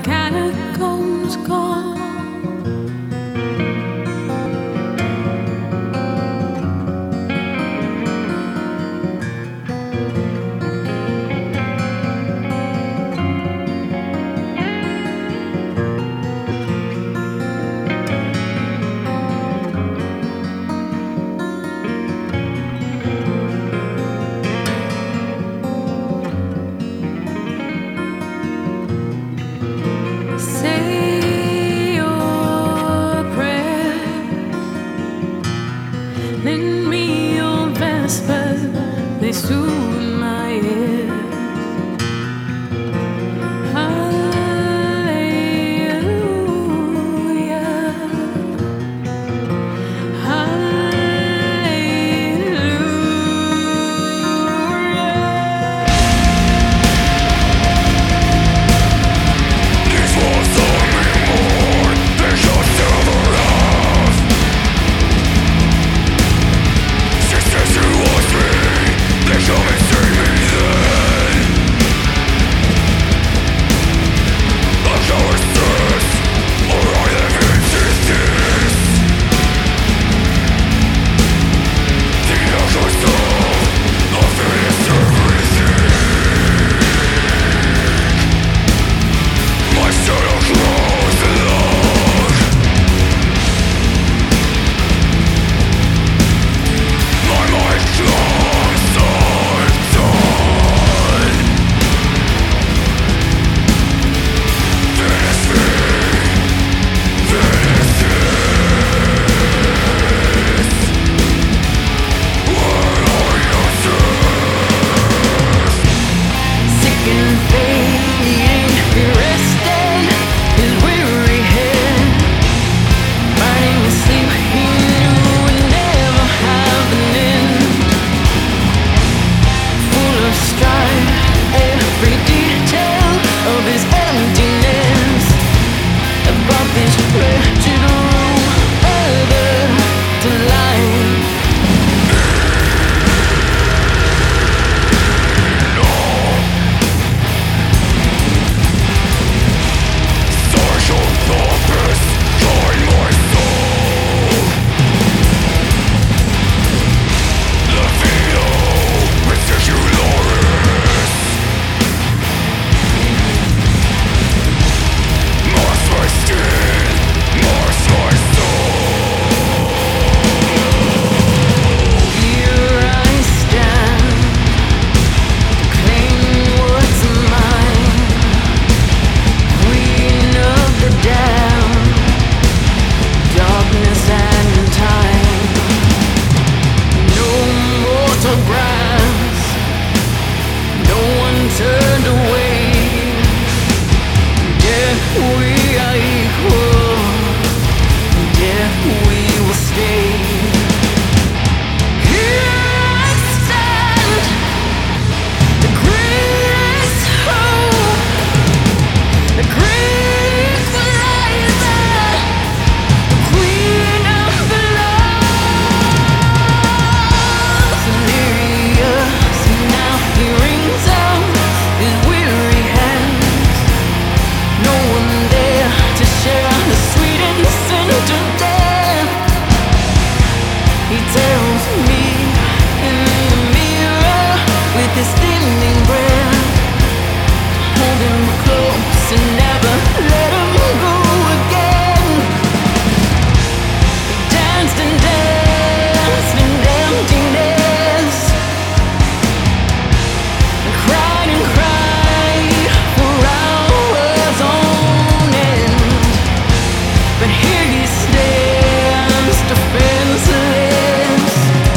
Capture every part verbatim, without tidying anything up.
catacombs gone. Say your prayers, lend me your vespers, they soothe my ears. Turned away, yeah, we are equal, yeah, we will stay. Here I stand, the greatest hope, the great equalizer, the queen of the love. Delirious, now he rings out his weary hands. No one there to share the sweet innocent of death. He tells me in the mirror with his thinning breath, hold him close and never let him go again. He danced and danced in emptiness, and cried and cried for hours on end. But here he stands defenseless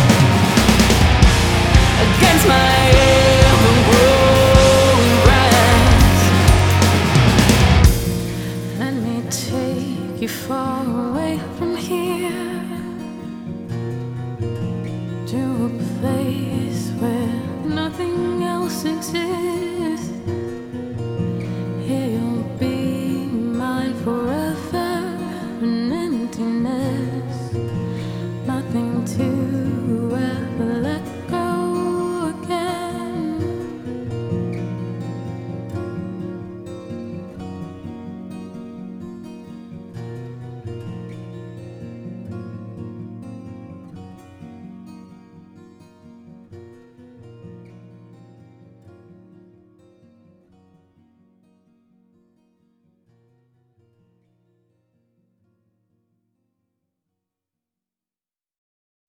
against my ever-growing grasp. Let me take you far away from here, to a place where nothing else exists.